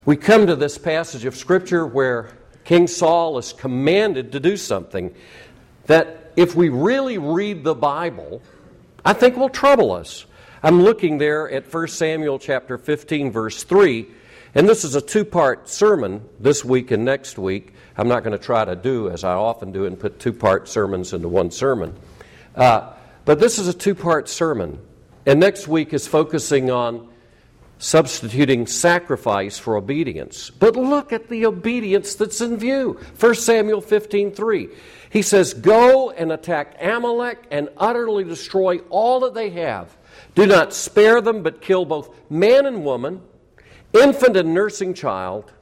We come to this passage of Scripture where King Saul is commanded to do something that, if we really read the Bible, I think will trouble us. I'm looking there at 1 Samuel chapter 15, verse 3, and this is a two-part sermon this week and next week. I'm not going to try to do, as I often do, and put two-part sermons into one sermon. But this is a two-part sermon, and next week is focusing on substituting sacrifice for obedience. But look at the obedience that's in view. 1 Samuel 15:3. He says, "Go and attack Amalek and utterly destroy all that they have. Do not spare them, but kill both man and woman, infant and nursing child,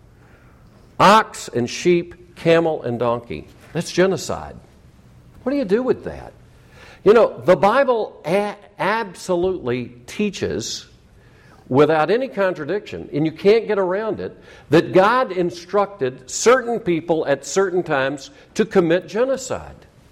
ox and sheep, camel and donkey." That's genocide. What do you do with that? You know, the Bible absolutely teaches, without any contradiction, and you can't get around it, that God instructed certain people at certain times to commit genocide.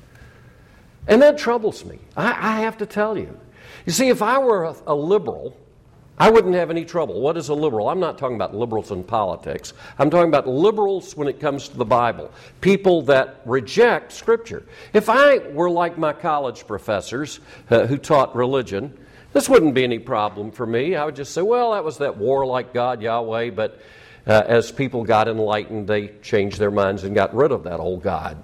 And that troubles me. I have to tell you. You see, if I were a liberal, I wouldn't have any trouble. What is a liberal? I'm not talking about liberals in politics. I'm talking about liberals when it comes to the Bible. People that reject Scripture. If I were like my college professors who taught religion, this wouldn't be any problem for me. I would just say, well, that was that warlike God, Yahweh, but as people got enlightened, they changed their minds and got rid of that old God.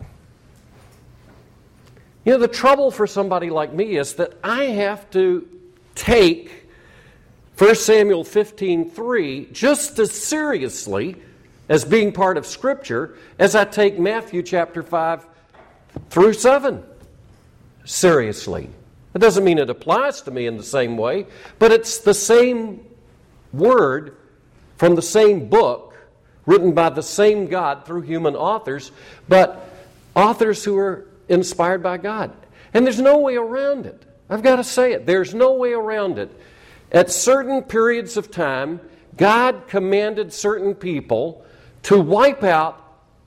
You know, the trouble for somebody like me is that I have to take 1 Samuel 15:3 just as seriously as being part of Scripture as I take Matthew chapter 5 through 7 seriously. It doesn't mean it applies to me in the same way, but it's the same word from the same book, written by the same God through human authors, but authors who are inspired by God. And there's no way around it. I've got to say it. There's no way around it. At certain periods of time, God commanded certain people to wipe out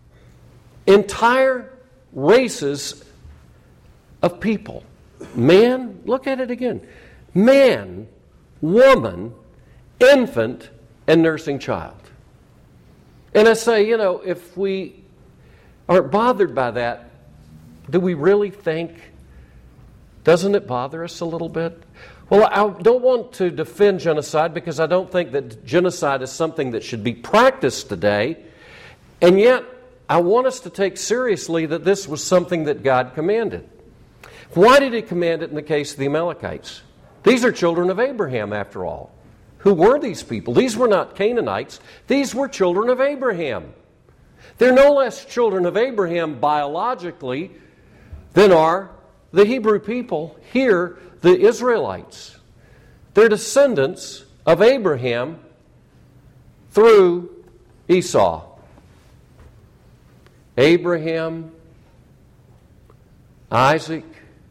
entire races of people. Man, look at it again. Man, woman, infant, and nursing child. And I say, you know, if we aren't bothered by that, do we really think, doesn't it bother us a little bit? Well, I don't want to defend genocide because I don't think that genocide is something that should be practiced today. And yet, I want us to take seriously that this was something that God commanded. Why did He command it in the case of the Amalekites? These are children of Abraham, after all. Who were these people? These were not Canaanites. These were children of Abraham. They're no less children of Abraham biologically than are the Hebrew people here, the Israelites. They're descendants of Abraham through Esau. Abraham, Isaac,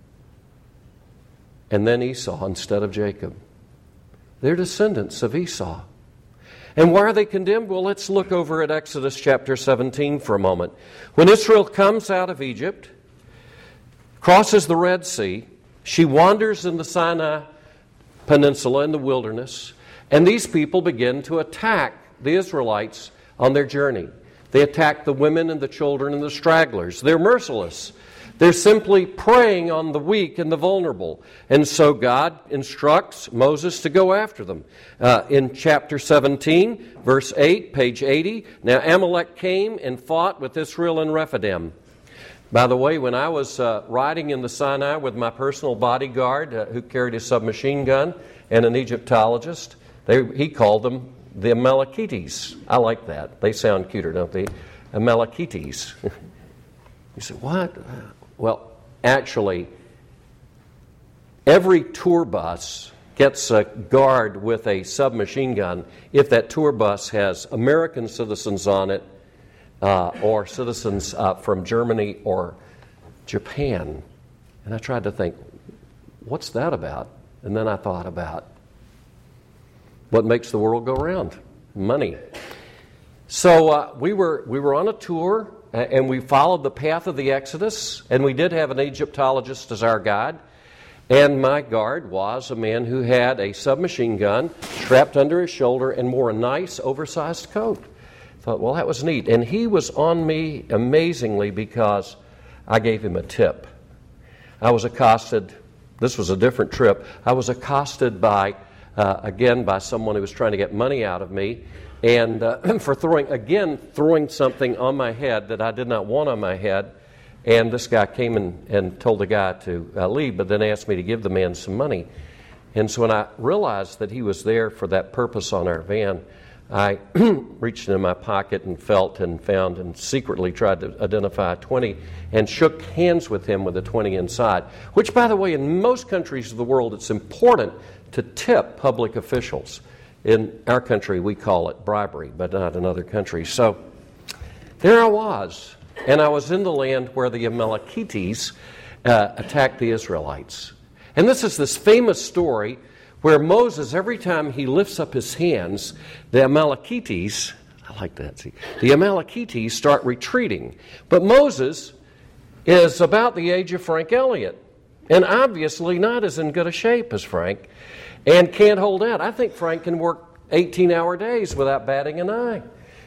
and then Esau instead of Jacob. They're descendants of Esau. And why are they condemned? Well, let's look over at Exodus chapter 17 for a moment. When Israel comes out of Egypt, crosses the Red Sea, she wanders in the Sinai Peninsula in the wilderness, and these people begin to attack the Israelites on their journey. They attack the women and the children and the stragglers. They're merciless. They're simply preying on the weak and the vulnerable. And so God instructs Moses to go after them. In chapter 17, verse 8, page 80, "Now Amalek came and fought with Israel in Rephidim." By the way, when I was riding in the Sinai with my personal bodyguard who carried a submachine gun and an Egyptologist, he called them the Amalekites. I like that. They sound cuter, don't they? Amalekites. You say, what? Well, actually, every tour bus gets a guard with a submachine gun if that tour bus has American citizens on it or citizens from Germany or Japan. And I tried to think, what's that about? And then I thought about what makes the world go round? Money. So we were on a tour, and we followed the path of the Exodus, and we did have an Egyptologist as our guide. And my guard was a man who had a submachine gun strapped under his shoulder and wore a nice oversized coat. Thought, well, that was neat. And he was on me amazingly because I gave him a tip. I was accosted, this was a different trip, I was accosted by someone who was trying to get money out of me, and for throwing something on my head that I did not want on my head. And this guy came and told the guy to leave, but then asked me to give the man some money. And so when I realized that he was there for that purpose on our van, I reached into my pocket and felt and found and secretly tried to identify a 20 and shook hands with him with a 20 inside, which, by the way, in most countries of the world, it's important to tip public officials. In our country, we call it bribery, but not in other countries. So there I was. And I was in the land where the Amalekites attacked the Israelites. And this is this famous story where Moses, every time he lifts up his hands, the Amalekites, I like that, see, the Amalekites start retreating. But Moses is about the age of Frank Elliott, and obviously not as in good a shape as Frank, and can't hold out. I think Frank can work 18-hour days without batting an eye.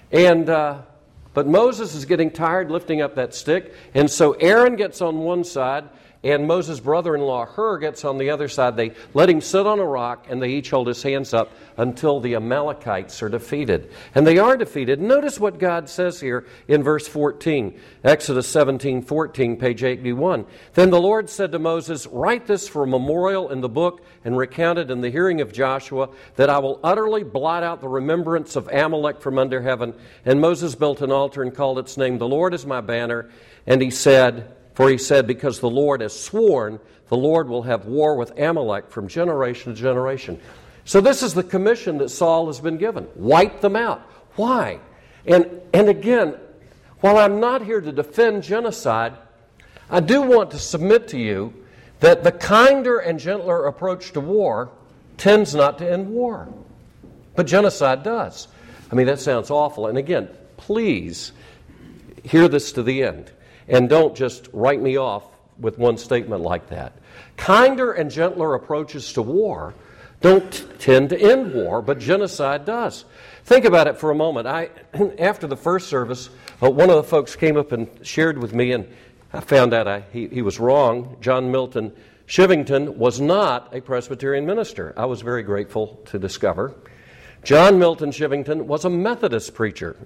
But Moses is getting tired lifting up that stick, and so Aaron gets on one side, and Moses' brother-in-law Hur gets on the other side. They let him sit on a rock, and they each hold his hands up until the Amalekites are defeated. And they are defeated. Notice what God says here in verse 14, Exodus 17:14, page 81. Then the Lord said to Moses, write this for a memorial in the book and recount it in the hearing of Joshua, that I will utterly blot out the remembrance of Amalek from under heaven. And Moses built an altar and called its name, The Lord is my banner. And he said, because the Lord has sworn, the Lord will have war with Amalek from generation to generation. So this is the commission that Saul has been given. Wipe them out. Why? And again, while I'm not here to defend genocide, I do want to submit to you that the kinder and gentler approach to war tends not to end war. But genocide does. I mean, that sounds awful. And again, please hear this to the end. And don't just write me off with one statement like that. Kinder and gentler approaches to war don't tend to end war, but genocide does. Think about it for a moment. After the first service, one of the folks came up and shared with me, and I found out he was wrong. John Milton Shivington was not a Presbyterian minister. I was very grateful to discover. John Milton Shivington was a Methodist preacher.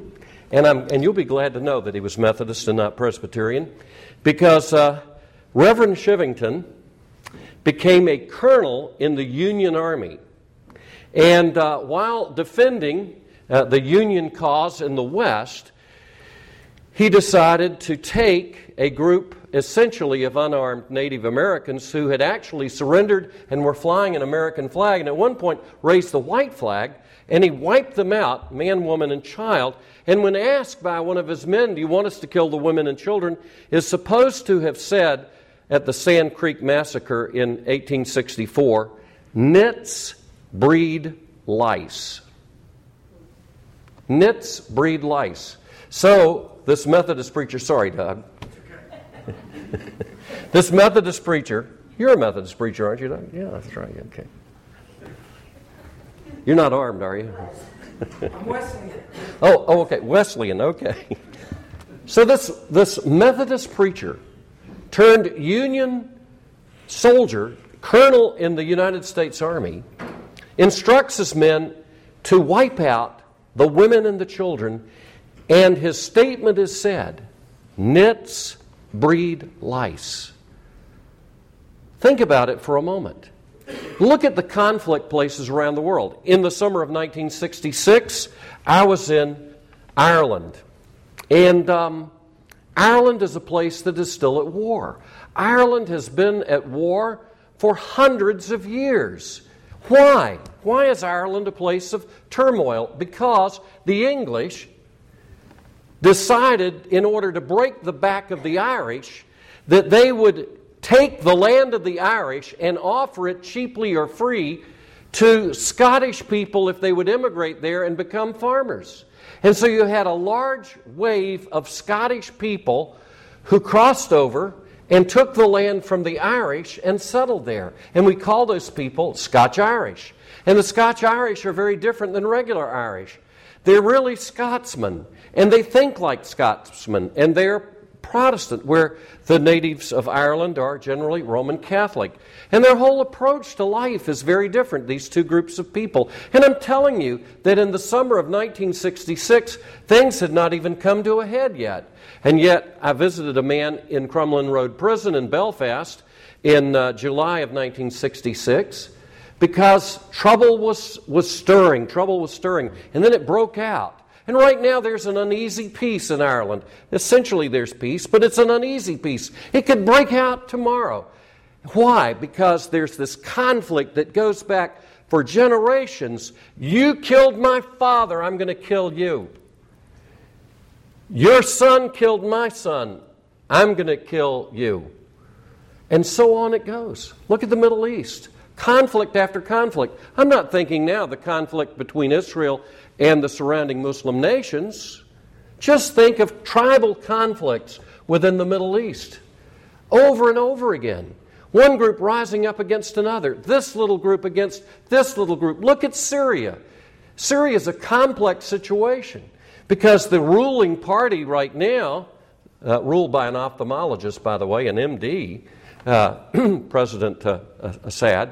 And you'll be glad to know that he was Methodist and not Presbyterian, because Reverend Shivington became a colonel in the Union Army. And while defending the Union cause in the West, he decided to take a group essentially of unarmed Native Americans who had actually surrendered and were flying an American flag, and at one point raised the white flag, and he wiped them out, man, woman, and child. And when asked by one of his men, do you want us to kill the women and children, is supposed to have said at the Sand Creek Massacre in 1864, nits breed lice. Nits breed lice. So this Methodist preacher, sorry, Doug. This Methodist preacher, you're a Methodist preacher, aren't you, Doug? Yeah, that's right, okay. You're not armed, are you? I'm Wesleyan. Oh, okay, Wesleyan, okay. So this Methodist preacher turned Union soldier, colonel in the United States Army, instructs his men to wipe out the women and the children, and his statement is said, nits breed lice. Think about it for a moment. Look at the conflict places around the world. In the summer of 1966, I was in Ireland. And Ireland is a place that is still at war. Ireland has been at war for hundreds of years. Why? Why is Ireland a place of turmoil? Because the English decided, in order to break the back of the Irish, that they would take the land of the Irish and offer it cheaply or free to Scottish people if they would immigrate there and become farmers. And so you had a large wave of Scottish people who crossed over and took the land from the Irish and settled there. And we call those people Scotch-Irish. And the Scotch-Irish are very different than regular Irish. They're really Scotsmen, and they think like Scotsmen, and they're Protestant, where the natives of Ireland are generally Roman Catholic. And their whole approach to life is very different, these two groups of people. And I'm telling you that in the summer of 1966, things had not even come to a head yet. And yet, I visited a man in Crumlin Road Prison in Belfast in July of 1966 because trouble was stirring, and then it broke out. And right now there's an uneasy peace in Ireland. Essentially there's peace, but it's an uneasy peace. It could break out tomorrow. Why? Because there's this conflict that goes back for generations. You killed my father, I'm going to kill you. Your son killed my son, I'm going to kill you. And so on it goes. Look at the Middle East. Conflict after conflict. I'm not thinking now the conflict between Israel and the surrounding Muslim nations. Just think of tribal conflicts within the Middle East. Over and over again. One group rising up against another. This little group against this little group. Look at Syria. Syria is a complex situation because the ruling party right now, ruled by an ophthalmologist, by the way, an MD, President Assad,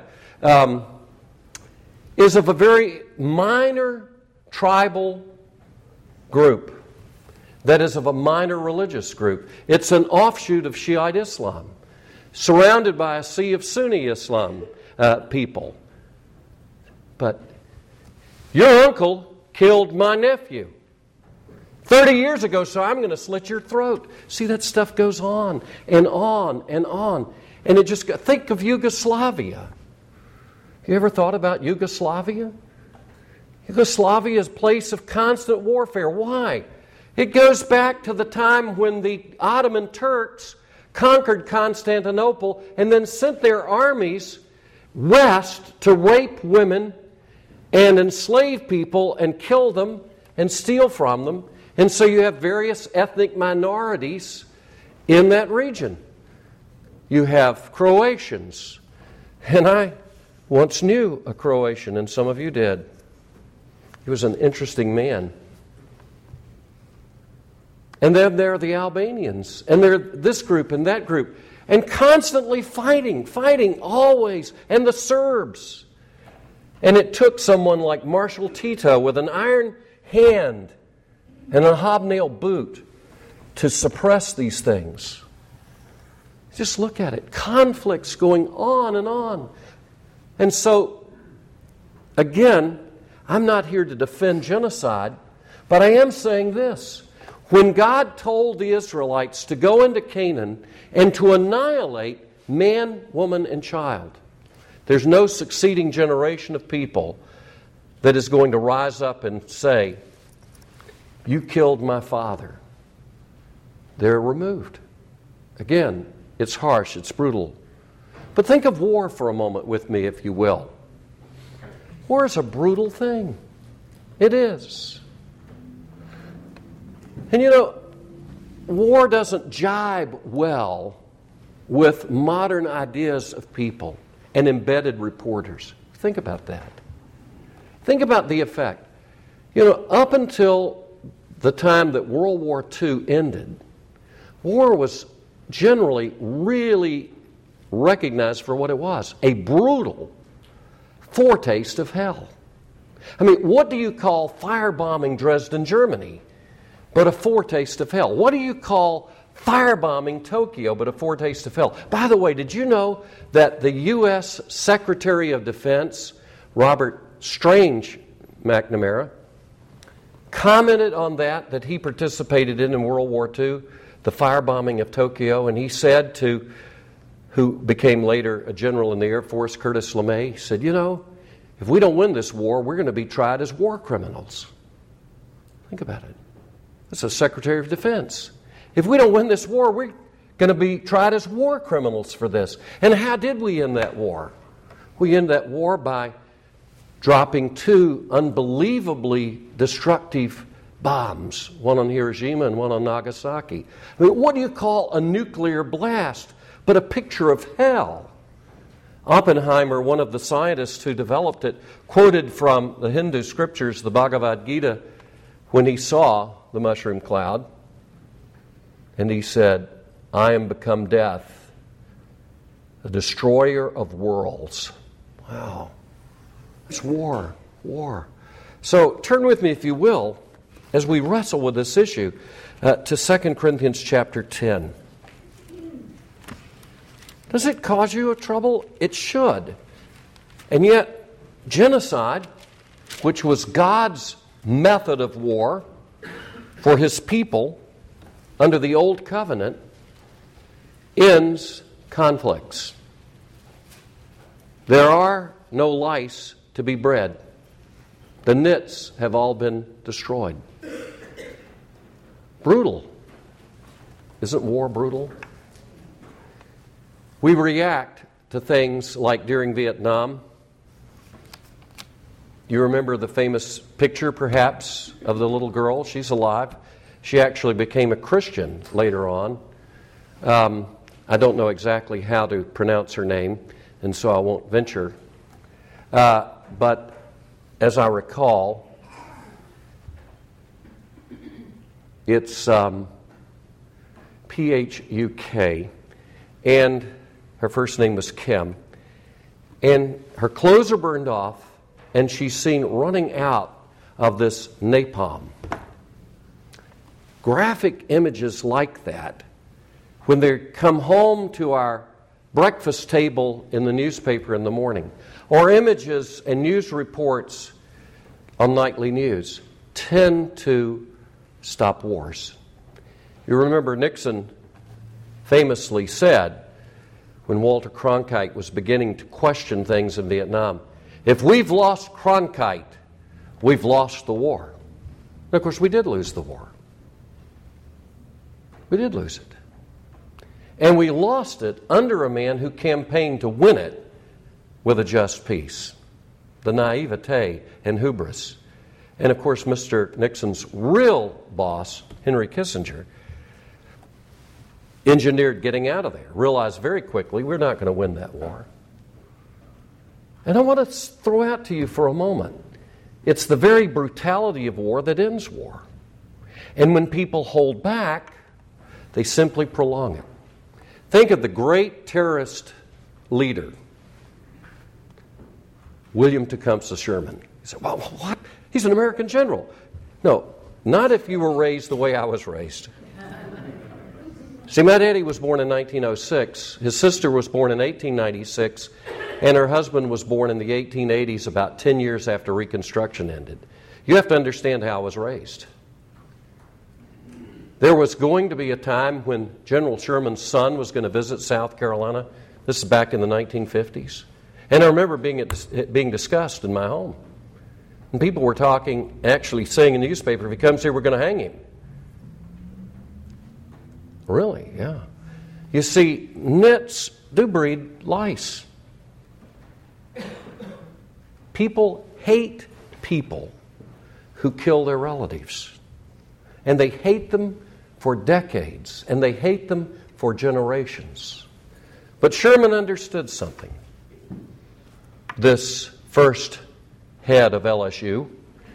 is of a very minor tribal group that is of a minor religious group. It's an offshoot of Shiite Islam, surrounded by a sea of Sunni Islam people. But your uncle killed my nephew 30 years ago, so I'm going to slit your throat. See, that stuff goes on and on and on. And it just, think of Yugoslavia. You ever thought about Yugoslavia? Yugoslavia is a place of constant warfare. Why? It goes back to the time when the Ottoman Turks conquered Constantinople and then sent their armies west to rape women and enslave people and kill them and steal from them. And so you have various ethnic minorities in that region. You have Croatians. And I once knew a Croatian, and some of you did. He was an interesting man. And then there are the Albanians, and they're this group and that group, and constantly fighting always, and the Serbs. And it took someone like Marshal Tito with an iron hand and a hobnail boot to suppress these things. Just look at it. Conflicts going on and on. And so, again, I'm not here to defend genocide, but I am saying this. When God told the Israelites to go into Canaan and to annihilate man, woman, and child, there's no succeeding generation of people that is going to rise up and say, you killed my father. They're removed. Again, it's harsh, it's brutal. But think of war for a moment with me, if you will. War is a brutal thing. It is. And you know, war doesn't jibe well with modern ideas of people and embedded reporters. Think about that. Think about the effect. You know, up until the time that World War II ended, war was generally really recognized for what it was, a brutal foretaste of hell. I mean, what do you call firebombing Dresden, Germany, but a foretaste of hell? What do you call firebombing Tokyo, but a foretaste of hell? By the way, did you know that the U.S. Secretary of Defense, Robert Strange McNamara, commented on that he participated in World War II, the firebombing of Tokyo, and he said to who became later a general in the Air Force, Curtis LeMay, he said, you know, if we don't win this war, we're going to be tried as war criminals. Think about it. That's a Secretary of Defense. If we don't win this war, we're going to be tried as war criminals for this. And how did we end that war? We ended that war by dropping two unbelievably destructive bombs, one on Hiroshima and one on Nagasaki. I mean, what do you call a nuclear blast? but a picture of hell. Oppenheimer, one of the scientists who developed it, quoted from the Hindu scriptures, the Bhagavad Gita, when he saw the mushroom cloud. And he said, "I am become death, a destroyer of worlds." Wow. It's war. So turn with me, if you will, as we wrestle with this issue, to 2 Corinthians chapter 10. Does it cause you a trouble? It should. And yet, genocide, which was God's method of war for His people under the Old Covenant, ends conflicts. There are no lice to be bred. The nits have all been destroyed. Brutal. Isn't war brutal? We react to things like during Vietnam. You remember the famous picture, perhaps, of the little girl? She's alive. She actually became a Christian later on. I don't know exactly how to pronounce her name, and so I won't venture. But as I recall, it's Phuk, and her first name was Kim. And her clothes are burned off, and she's seen running out of this napalm. Graphic images like that, when they come home to our breakfast table in the newspaper in the morning, or images and news reports on nightly news, tend to stop wars. You remember Nixon famously said, when Walter Cronkite was beginning to question things in Vietnam, "If we've lost Cronkite, we've lost the war." And of course, we did lose the war. We did lose it. And we lost it under a man who campaigned to win it with a just peace. The naivete and hubris. And of course, Mr. Nixon's real boss, Henry Kissinger, engineered getting out of there. Realized very quickly, we're not going to win that war. And I want to throw out to you for a moment, it's the very brutality of war that ends war. And when people hold back, they simply prolong it. Think of the great terrorist leader, William Tecumseh Sherman. You say, "Well, what? He's an American general." No, not if you were raised the way I was raised. See, my daddy was born in 1906. His sister was born in 1896. And her husband was born in the 1880s, about 10 years after Reconstruction ended. You have to understand how I was raised. There was going to be a time when General Sherman's son was going to visit South Carolina. This is back in the 1950s. And I remember it being discussed in my home. And people were talking, actually saying in the newspaper, "If he comes here, we're going to hang him." Really? Yeah. You see, nits do breed lice. People hate people who kill their relatives. And they hate them for decades. And they hate them for generations. But Sherman understood something. This first head of LSU.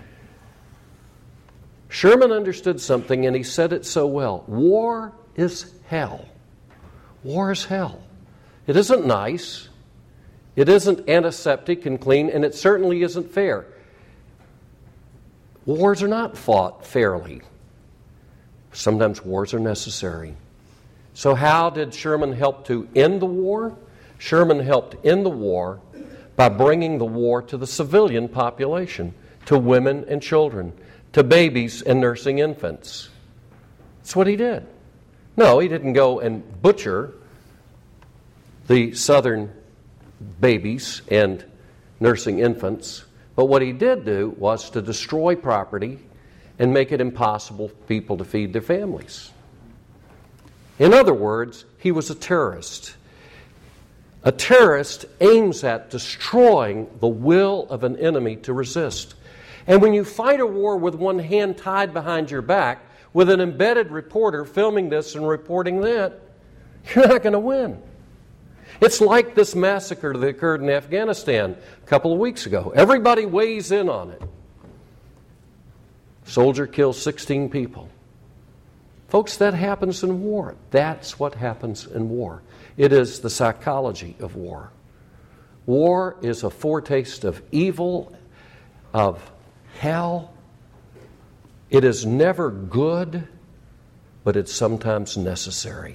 Sherman understood something, and he said it so well. War is hell. War is hell. It isn't nice. It isn't antiseptic and clean, and it certainly isn't fair. Wars are not fought fairly. Sometimes wars are necessary. So how did Sherman help to end the war? Sherman helped end the war by bringing the war to the civilian population, to women and children, to babies and nursing infants. That's what he did. No, he didn't go and butcher the southern babies and nursing infants. But what he did do was to destroy property and make it impossible for people to feed their families. In other words, he was a terrorist. A terrorist aims at destroying the will of an enemy to resist. And when you fight a war with one hand tied behind your back, with an embedded reporter filming this and reporting that, you're not going to win. It's like this massacre that occurred in Afghanistan a couple of weeks ago. Everybody weighs in on it. Soldier kills 16 people. Folks, that happens in war. That's what happens in war. It is the psychology of war. War is a foretaste of evil, of hell. It is never good, but it's sometimes necessary.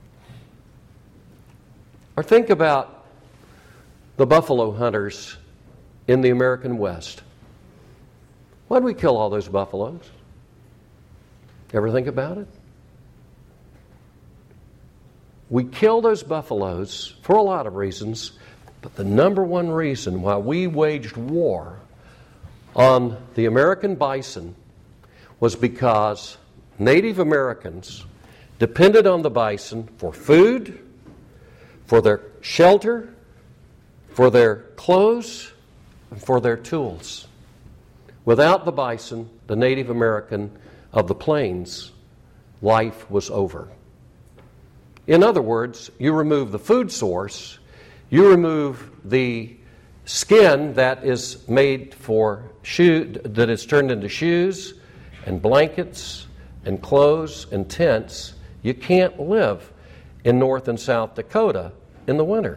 Or think about the buffalo hunters in the American West. Why did we kill all those buffaloes? Ever think about it? We kill those buffaloes for a lot of reasons, but the number one reason why we waged war on the American bison was because Native Americans depended on the bison for food, for their shelter, for their clothes, and for their tools. Without the bison, the Native American of the plains, life was over. In other words, you remove the food source, you remove the skin that is made for that is turned into shoes and blankets and clothes and tents. You can't live in North and South Dakota in the winter.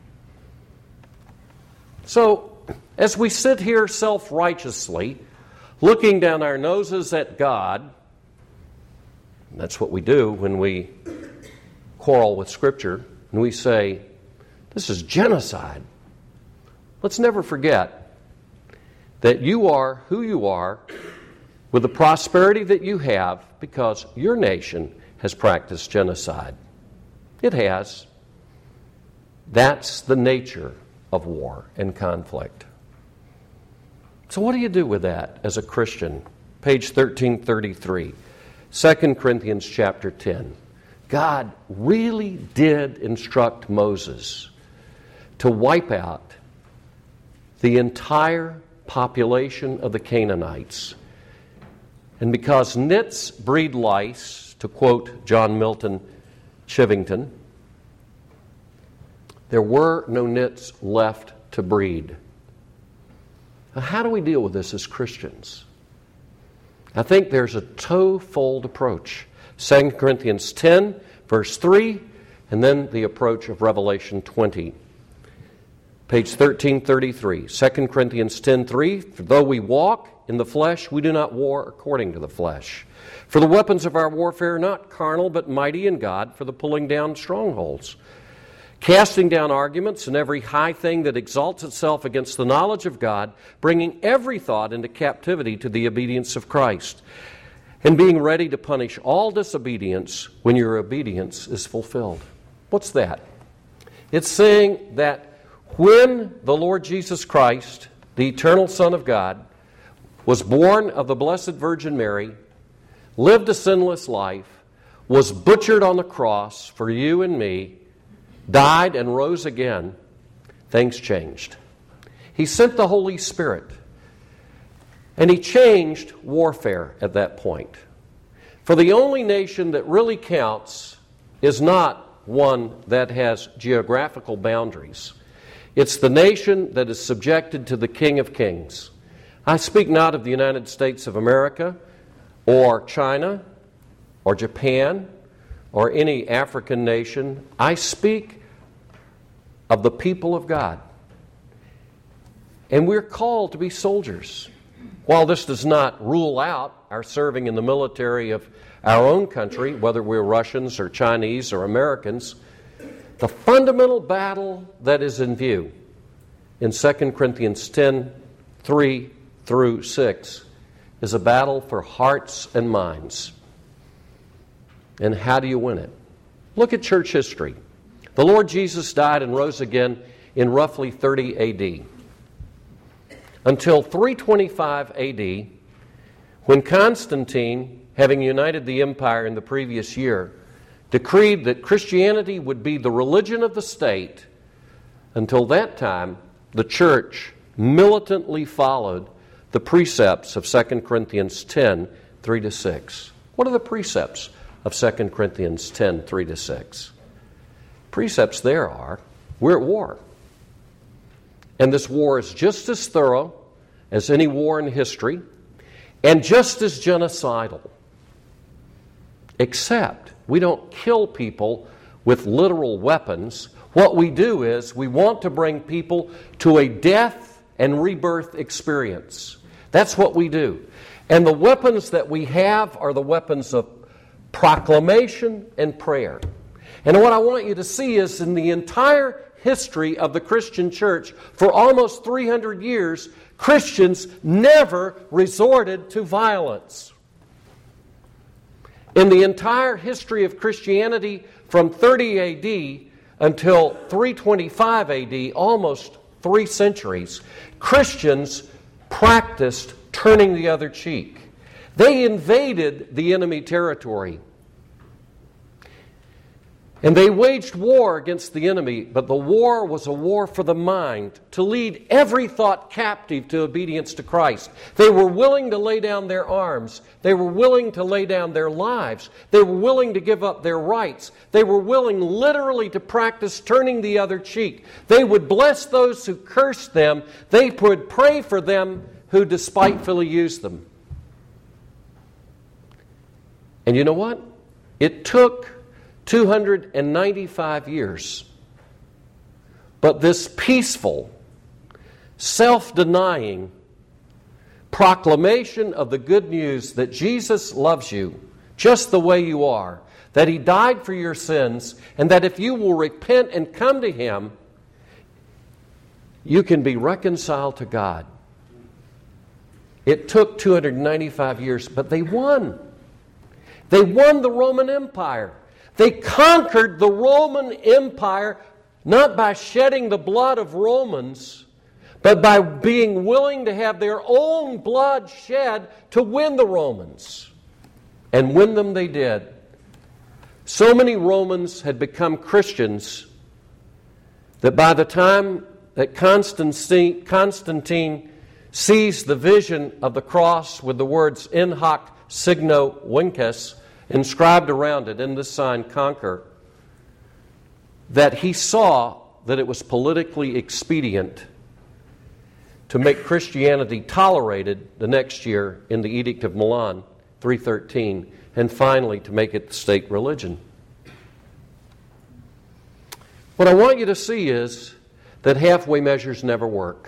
So, as we sit here self-righteously, looking down our noses at God, that's what we do when we quarrel with Scripture, and we say, this is genocide. Let's never forget that you are who you are with the prosperity that you have because your nation has practiced genocide. It has. That's the nature of war and conflict. So what do you do with that as a Christian? Page 1333, 2 Corinthians chapter 10. God really did instruct Moses to wipe out the entire population of the Canaanites. And because nits breed lice, to quote John Milton Chivington, there were no nits left to breed. Now, how do we deal with this as Christians? I think there's a twofold approach. 2 Corinthians 10, verse 3, and then the approach of Revelation 20. Page 1333, 2 Corinthians 10:3, for though we walk in the flesh, we do not war according to the flesh. For the weapons of our warfare are not carnal, but mighty in God for the pulling down strongholds, casting down arguments and every high thing that exalts itself against the knowledge of God, bringing every thought into captivity to the obedience of Christ, and being ready to punish all disobedience when your obedience is fulfilled. What's that? It's saying that when the Lord Jesus Christ, the eternal Son of God, was born of the Blessed Virgin Mary, lived a sinless life, was butchered on the cross for you and me, died and rose again, things changed. He sent the Holy Spirit, and He changed warfare at that point. For the only nation that really counts is not one that has geographical boundaries. It's the nation that is subjected to the King of Kings. I speak not of the United States of America or China or Japan or any African nation. I speak of the people of God. And we're called to be soldiers. While this does not rule out our serving in the military of our own country, whether we're Russians or Chinese or Americans, the fundamental battle that is in view in 2 Corinthians 10, 3 through 6 is a battle for hearts and minds. And how do you win it? Look at church history. The Lord Jesus died and rose again in roughly 30 A.D. Until 325 A.D., when Constantine, having united the empire in the previous year, decreed that Christianity would be the religion of the state. Until that time, the church militantly followed the precepts of 2 Corinthians 10, 3-6. What are the precepts of 2 Corinthians 10, 3-6? Precepts there are, We're at war. And this war is just as thorough as any war in history and just as genocidal. Except we don't kill people with literal weapons. What we do is we want to bring people to a death and rebirth experience. That's what we do. And the weapons that we have are the weapons of proclamation and prayer. And what I want you to see is in the entire history of the Christian church, for almost 300 years, Christians never resorted to violence. In the entire history of Christianity, from 30 A.D. until 325 A.D., almost 3 centuries, Christians practiced turning the other cheek. They invaded the enemy territory. And they waged war against the enemy, but the war was a war for the mind, to lead every thought captive to obedience to Christ. They were willing to lay down their arms. They were willing to lay down their lives. They were willing to give up their rights. They were willing literally to practice turning the other cheek. They would bless those who cursed them. They would pray for them who despitefully used them. And you know what? It took 295 years. But this peaceful, self-denying proclamation of the good news that Jesus loves you just the way you are, that He died for your sins, and that if you will repent and come to Him, you can be reconciled to God. It took 295 years, but they won. They won the Roman Empire. They conquered the Roman Empire not by shedding the blood of Romans, but by being willing to have their own blood shed to win the Romans. And win them they did. So many Romans had become Christians that by the time that Constantine sees the vision of the cross with the words "In hoc signo vinces" inscribed around it, "In this sign conquer," that he saw that it was politically expedient to make Christianity tolerated the next year in the Edict of Milan, 313, and finally to make it the state religion. What I want you to see is that halfway measures never work.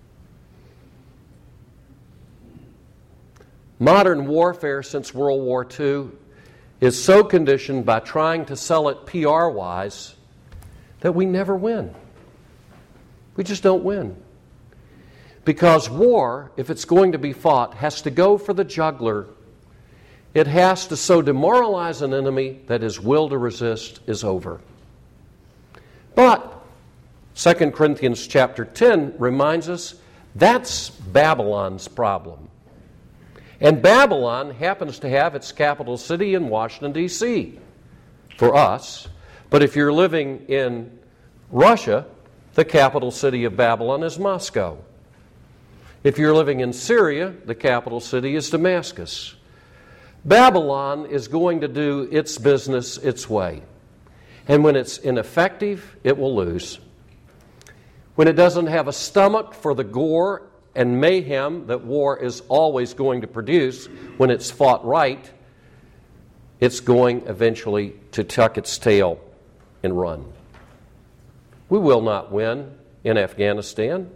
Modern warfare since World War II is so conditioned by trying to sell it PR-wise that we never win. We just don't win. Because war, if it's going to be fought, has to go for the jugular. It has to so demoralize an enemy that his will to resist is over. But 2 Corinthians chapter 10 reminds us that's Babylon's problem. And Babylon happens to have its capital city in Washington, D.C. for us. But if you're living in Russia, the capital city of Babylon is Moscow. If you're living in Syria, the capital city is Damascus. Babylon is going to do its business its way. And when it's ineffective, it will lose. When it doesn't have a stomach for the gore and mayhem that war is always going to produce, when it's fought right, it's going eventually to tuck its tail and run. We will not win in Afghanistan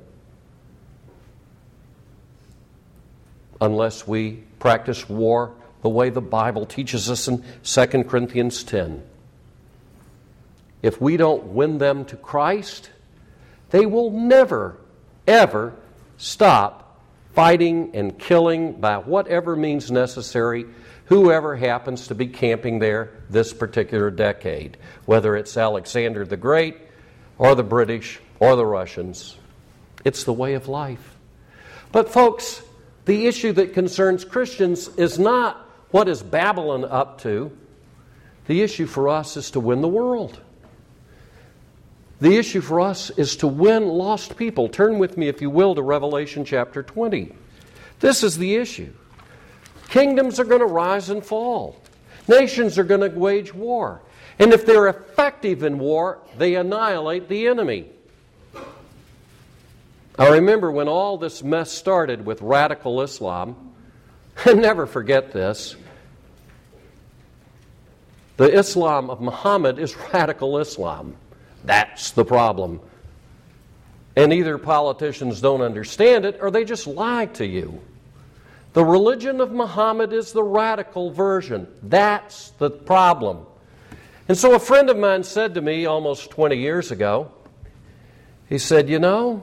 unless we practice war the way the Bible teaches us in 2 Corinthians 10. If we don't win them to Christ, they will never, ever stop fighting and killing by whatever means necessary whoever happens to be camping there this particular decade, whether it's Alexander the Great or the British or the Russians. It's the way of life. But folks, the issue that concerns Christians is not what is Babylon up to. The issue for us is to win the world. The issue for us is to win lost people. Turn with me, if you will, to Revelation chapter 20. This is the issue. Kingdoms are going to rise and fall. Nations are going to wage war. And if they're effective in war, they annihilate the enemy. I remember when all this mess started with radical Islam, and never forget this, the Islam of Muhammad is radical Islam. That's the problem. And either politicians don't understand it or they just lie to you. The religion of Muhammad is the radical version. That's the problem. And so a friend of mine said to me almost 20 years ago, he said, you know,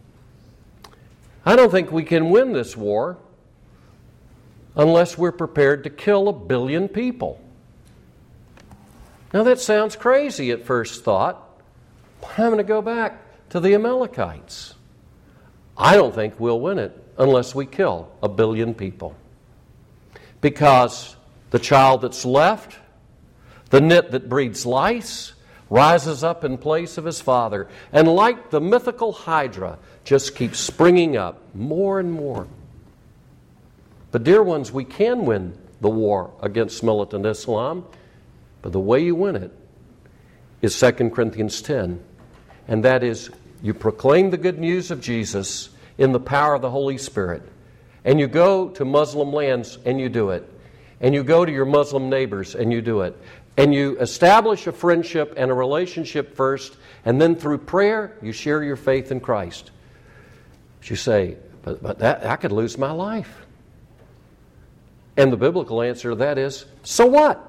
I don't think we can win this war unless we're prepared to kill 1 billion people. Now that sounds crazy at first thought, but I'm going to go back to the Amalekites. I don't think we'll win it unless we kill 1 billion people. Because the child that's left, the nit that breeds lice, rises up in place of his father, and like the mythical Hydra, just keeps springing up more and more. But dear ones, we can win the war against militant Islam, but the way you win it is 2 Corinthians 10, and that is you proclaim the good news of Jesus in the power of the Holy Spirit, and you go to Muslim lands and you do it, and you go to your Muslim neighbors and you do it, and you establish a friendship and a relationship first, and then through prayer you share your faith in Christ. But you say, but that I could lose my life. And the biblical answer to that is, so what?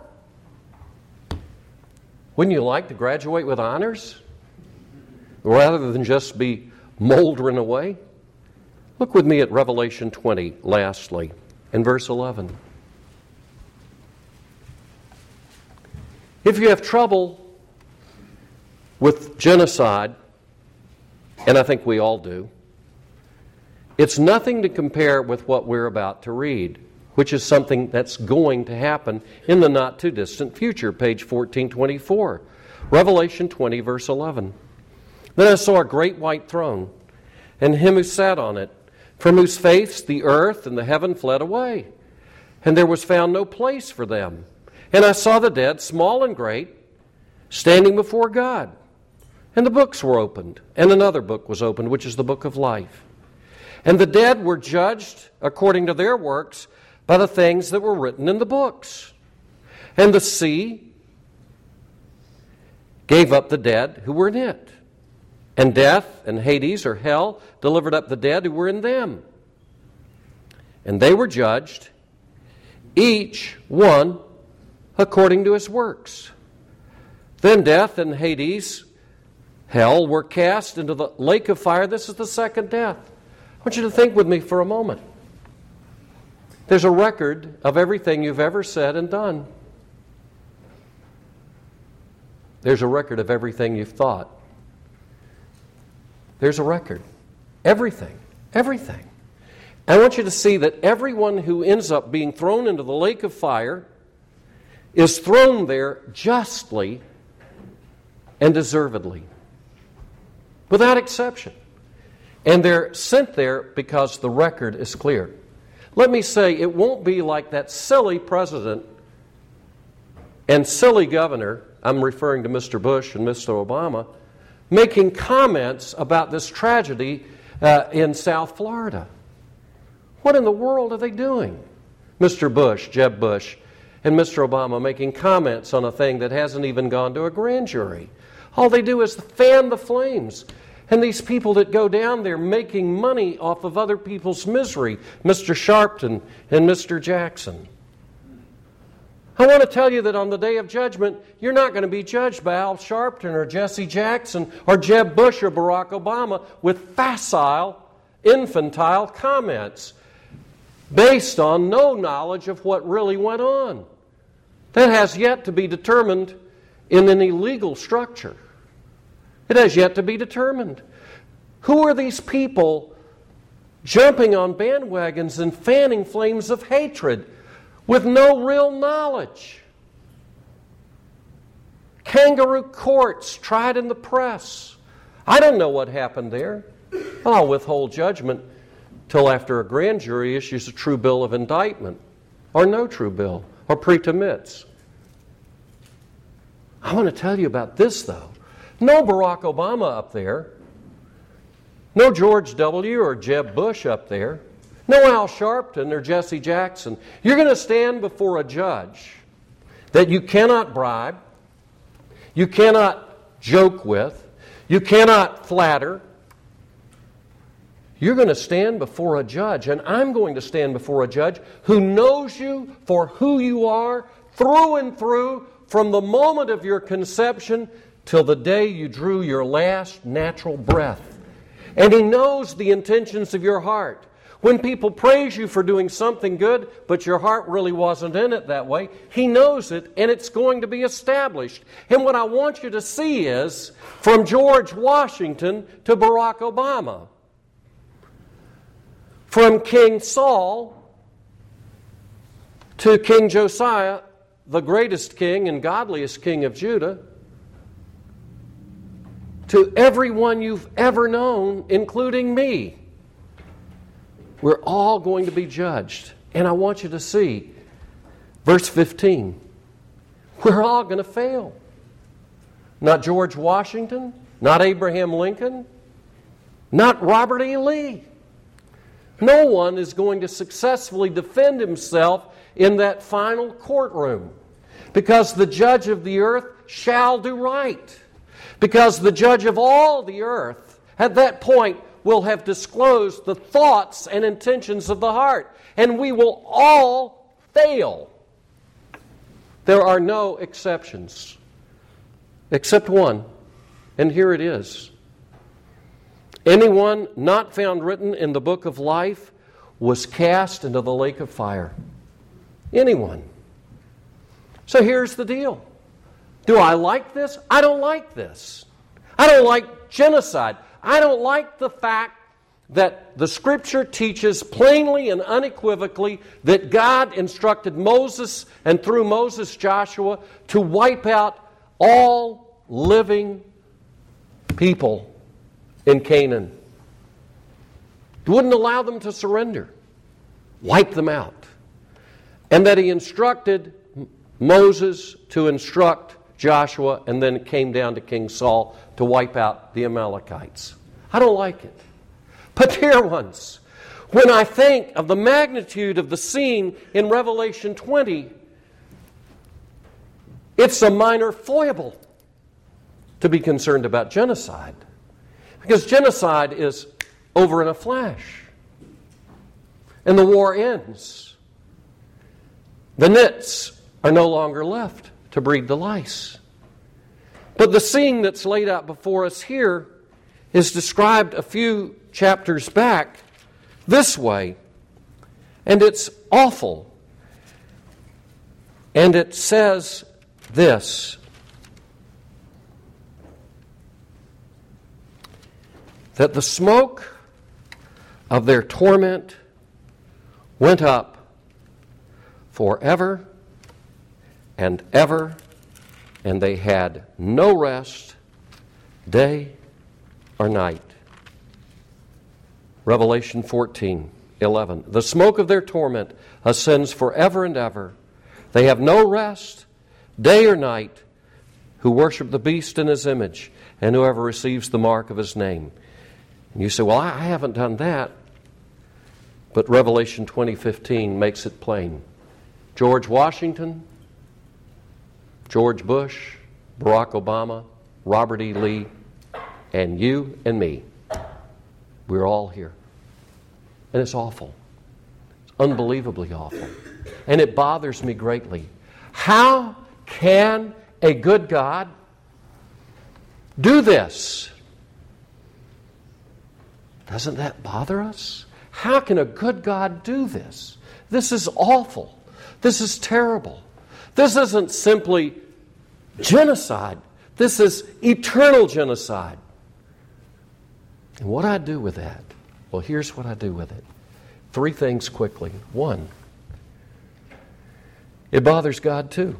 Wouldn't you like to graduate with honors rather than just be moldering away? Look with me at Revelation 20, lastly, in verse 11. If you have trouble with genocide, and I think we all do, it's nothing to compare with what we're about to read, which is something that's going to happen in the not-too-distant future, page 1424. Revelation 20, verse 11. Then I saw a great white throne, and him who sat on it, from whose face the earth and the heaven fled away, and there was found no place for them. And I saw the dead, small and great, standing before God. And the books were opened, and another book was opened, which is the book of life. And the dead were judged according to their works by the things that were written in the books. And the sea gave up the dead who were in it. And death and Hades, or hell, delivered up the dead who were in them. And they were judged, each one according to his works. Then death and Hades, hell, were cast into the lake of fire. This is the second death. I want you to think with me for a moment. There's a record of everything you've ever said and done. There's a record of everything you've thought. There's a record. Everything. Everything. I want you to see that everyone who ends up being thrown into the lake of fire is thrown there justly and deservedly, without exception. And they're sent there because the record is clear. Let me say, it won't be like that silly president and silly governor, I'm referring to Mr. Bush and Mr. Obama, making comments about this tragedy in South Florida. What in the world are they doing? Mr. Bush, Jeb Bush, and Mr. Obama making comments on a thing that hasn't even gone to a grand jury. All they do is fan the flames. And these people that go down there making money off of other people's misery, Mr. Sharpton and Mr. Jackson. I want to tell you that on the day of judgment, you're not going to be judged by Al Sharpton or Jesse Jackson or Jeb Bush or Barack Obama with facile, infantile comments based on no knowledge of what really went on. That has yet to be determined in any legal structure. It has yet to be determined. Who are these people jumping on bandwagons and fanning flames of hatred with no real knowledge? Kangaroo courts tried in the press. I don't know what happened there. I'll withhold judgment till after a grand jury issues a true bill of indictment, or no true bill, or pretermits. I want to tell you about this, though. No Barack Obama up there. No George W. or Jeb Bush up there. No Al Sharpton or Jesse Jackson. You're going to stand before a judge that you cannot bribe, you cannot joke with, you cannot flatter. You're going to stand before a judge, and I'm going to stand before a judge who knows you for who you are through and through from the moment of your conception till the day you drew your last natural breath. And He knows the intentions of your heart. When people praise you for doing something good, but your heart really wasn't in it that way, He knows it, and it's going to be established. And what I want you to see is, from George Washington to Barack Obama, from King Saul to King Josiah, the greatest king and godliest king of Judah, to everyone you've ever known, including me. We're all going to be judged. And I want you to see, verse 15, we're all going to fail. Not George Washington, not Abraham Lincoln, not Robert E. Lee. No one is going to successfully defend himself in that final courtroom, because the judge of the earth shall do right. Because the judge of all the earth at that point will have disclosed the thoughts and intentions of the heart, and we will all fail. There are no exceptions, except one, and here it is. Anyone not found written in the book of life was cast into the lake of fire. Anyone. So here's the deal. Do I like this? I don't like this. I don't like genocide. I don't like the fact that the Scripture teaches plainly and unequivocally that God instructed Moses, and through Moses, Joshua, to wipe out all living people in Canaan. He wouldn't allow them to surrender. Wipe them out. And that He instructed Moses to instruct Joshua, and then it came down to King Saul to wipe out the Amalekites. I don't like it. But dear ones, when I think of the magnitude of the scene in Revelation 20, it's a minor foible to be concerned about genocide. Because genocide is over in a flash. And the war ends. The nits are no longer left to breed the lice. But the scene that's laid out before us here is described a few chapters back this way. And it's awful. And it says this: that the smoke of their torment went up forever and ever, and they had no rest, day or night. Revelation 14:11. The smoke of their torment ascends forever and ever. They have no rest, day or night, who worship the beast in his image, and whoever receives the mark of his name. And you say, well, I haven't done that. But Revelation 20:15 makes it plain. George Washington, George Bush, Barack Obama, Robert E. Lee, and you and me. We're all here. And it's awful. It's unbelievably awful. And it bothers me greatly. How can a good God do this? Doesn't that bother us? How can a good God do this? This is awful. This is terrible. This isn't simply genocide. This is eternal genocide. And what I do with that? Well, here's what I do with it. 3 things quickly. 1, it bothers God too.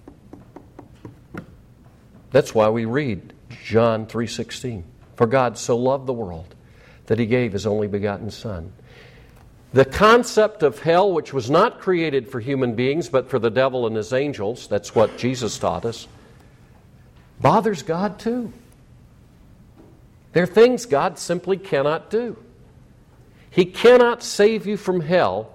That's why we read John 3:16. For God so loved the world that He gave His only begotten Son. The concept of hell, which was not created for human beings but for the devil and his angels, that's what Jesus taught us, bothers God too. There are things God simply cannot do. He cannot save you from hell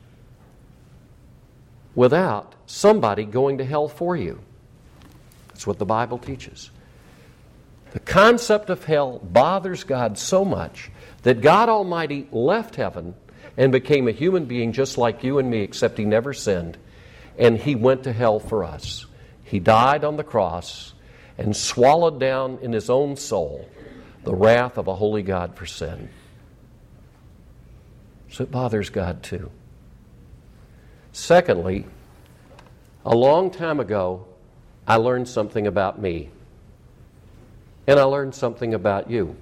without somebody going to hell for you. That's what the Bible teaches. The concept of hell bothers God so much that God Almighty left heaven and became a human being just like you and me, except He never sinned, and He went to hell for us. He died on the cross and swallowed down in His own soul the wrath of a holy God for sin. So it bothers God too. Secondly, a long time ago, I learned something about me. And I learned something about you.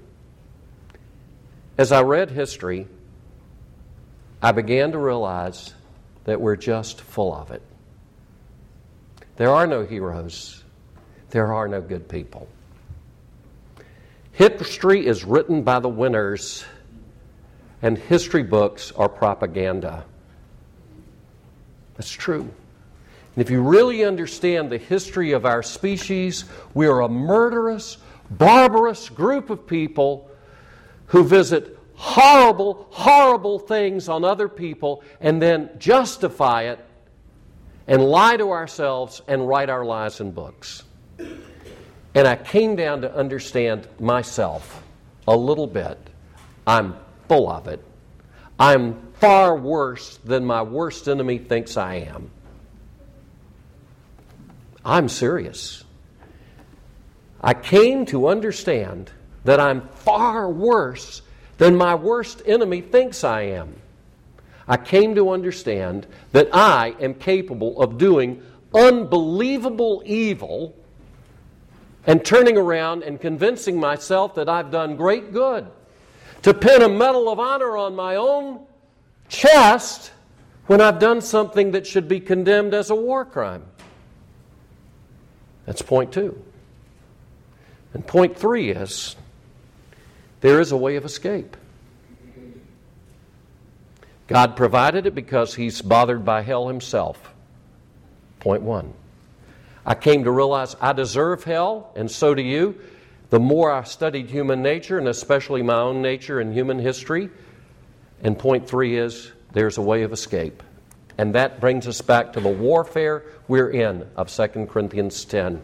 As I read history, I began to realize that we're just full of it. There are no heroes. There are no good people. History is written by the winners, and history books are propaganda. That's true. And if you really understand the history of our species, we are a murderous, barbarous group of people who visit horrible, horrible things on other people and then justify it and lie to ourselves and write our lies in books. And I came down to understand myself a little bit. I'm full of it. I'm far worse than my worst enemy thinks I am. I'm serious. I came to understand that I'm far worse than my worst enemy thinks I am. I came to understand that I am capable of doing unbelievable evil and turning around and convincing myself that I've done great good. To pin a Medal of Honor on my own chest when I've done something that should be condemned as a war crime. That's point 2. And point 3 is, there is a way of escape. God provided it because He's bothered by hell Himself. Point 1. I came to realize I deserve hell, and so do you. The more I studied human nature, and especially my own nature and human history. And point 3 is, there's a way of escape. And that brings us back to the warfare we're in of 2 Corinthians 10.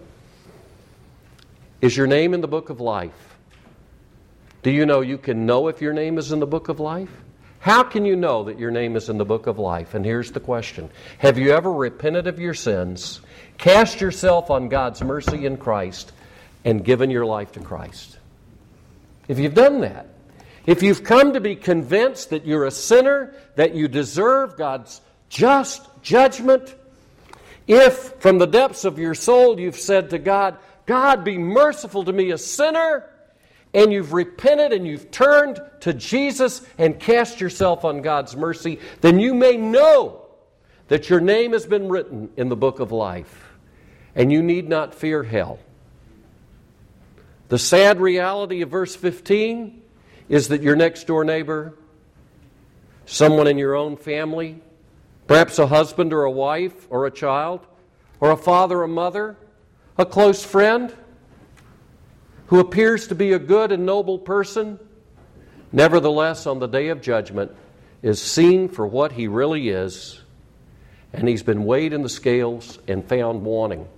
Is your name in the book of life? Do you know you can know if your name is in the book of life? How can you know that your name is in the book of life? And here's the question. Have you ever repented of your sins, cast yourself on God's mercy in Christ, and given your life to Christ? If you've done that, if you've come to be convinced that you're a sinner, that you deserve God's just judgment, if from the depths of your soul you've said to God, God, be merciful to me, a sinner, and you've repented and you've turned to Jesus and cast yourself on God's mercy, then you may know that your name has been written in the book of life, and you need not fear hell. The sad reality of verse 15 is that your next door neighbor, someone in your own family, perhaps a husband or a wife or a child, or a father or mother, a close friend, who appears to be a good and noble person, nevertheless on the day of judgment is seen for what he really is, and he's been weighed in the scales and found wanting.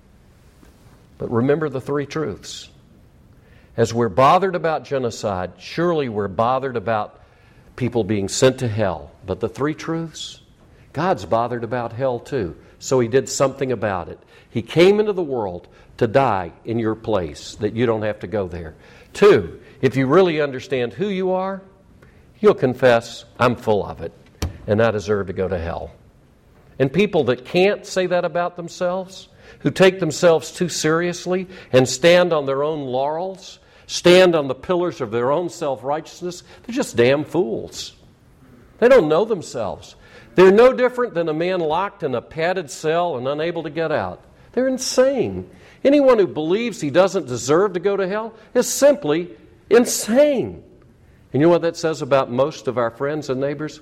But remember the 3 truths. As we're bothered about genocide, surely we're bothered about people being sent to hell. But the 3 truths, God's bothered about hell too. So He did something about it. He came into the world to die in your place, that you don't have to go there. 2, if you really understand who you are, you'll confess, I'm full of it, and I deserve to go to hell. And people that can't say that about themselves, who take themselves too seriously and stand on their own laurels, stand on the pillars of their own self-righteousness, they're just damn fools. They don't know themselves. They're no different than a man locked in a padded cell and unable to get out. They're insane. Anyone who believes he doesn't deserve to go to hell is simply insane. And you know what that says about most of our friends and neighbors?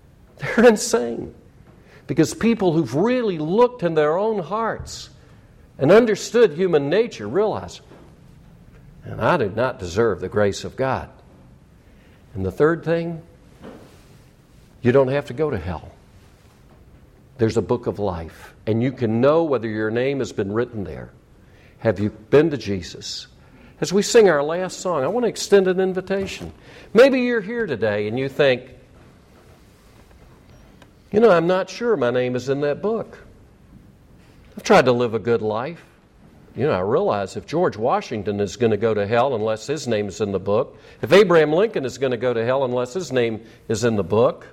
They're insane. Because people who've really looked in their own hearts and understood human nature, realized, and I do not deserve the grace of God. And the third thing, you don't have to go to hell. There's a book of life, and you can know whether your name has been written there. Have you been to Jesus? As we sing our last song, I want to extend an invitation. Maybe you're here today and you think, I'm not sure my name is in that book. I've tried to live a good life. I realize if George Washington is going to go to hell unless his name is in the book, if Abraham Lincoln is going to go to hell unless his name is in the book,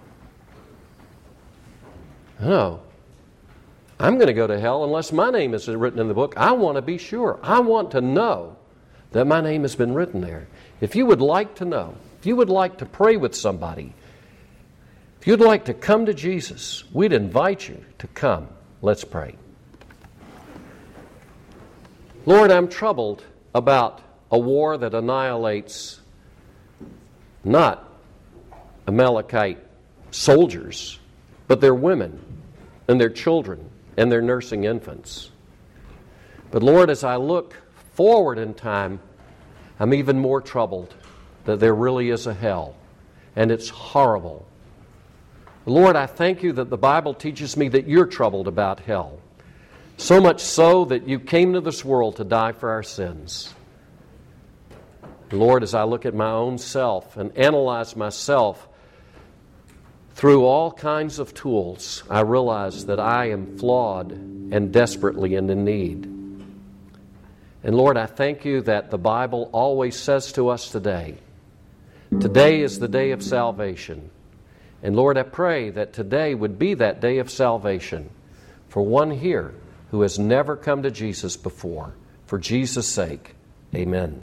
no, I'm going to go to hell unless my name is written in the book. I want to be sure. I want to know that my name has been written there. If you would like to know, if you would like to pray with somebody, if you'd like to come to Jesus, we'd invite you to come. Let's pray. Lord, I'm troubled about a war that annihilates not Amalekite soldiers, but their women and their children and their nursing infants. But Lord, as I look forward in time, I'm even more troubled that there really is a hell, and it's horrible. Lord, I thank you that the Bible teaches me that you're troubled about hell. So much so that you came to this world to die for our sins. Lord, as I look at my own self and analyze myself through all kinds of tools, I realize that I am flawed and desperately in need. And Lord, I thank you that the Bible always says to us today is the day of salvation. And Lord, I pray that today would be that day of salvation for one here who has never come to Jesus before. For Jesus' sake, amen.